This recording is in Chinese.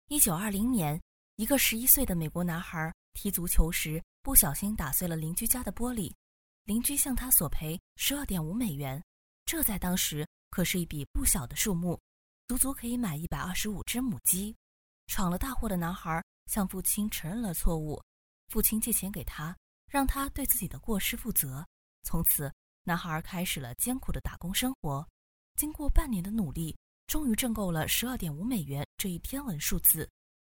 1920年，一个11岁的美国男孩踢足球时不小心打碎了邻居家的玻璃，邻居向他索赔12.5美元，这在当时可是一笔不小的数目，足足可以买125只母鸡。闯了大祸的男孩向父亲承认了错误，父亲借钱给他，让他对自己的过失负责。从此，男孩开始了艰苦的打工生活。经过半年的努力，终于挣够了12.5美元这一天文数字。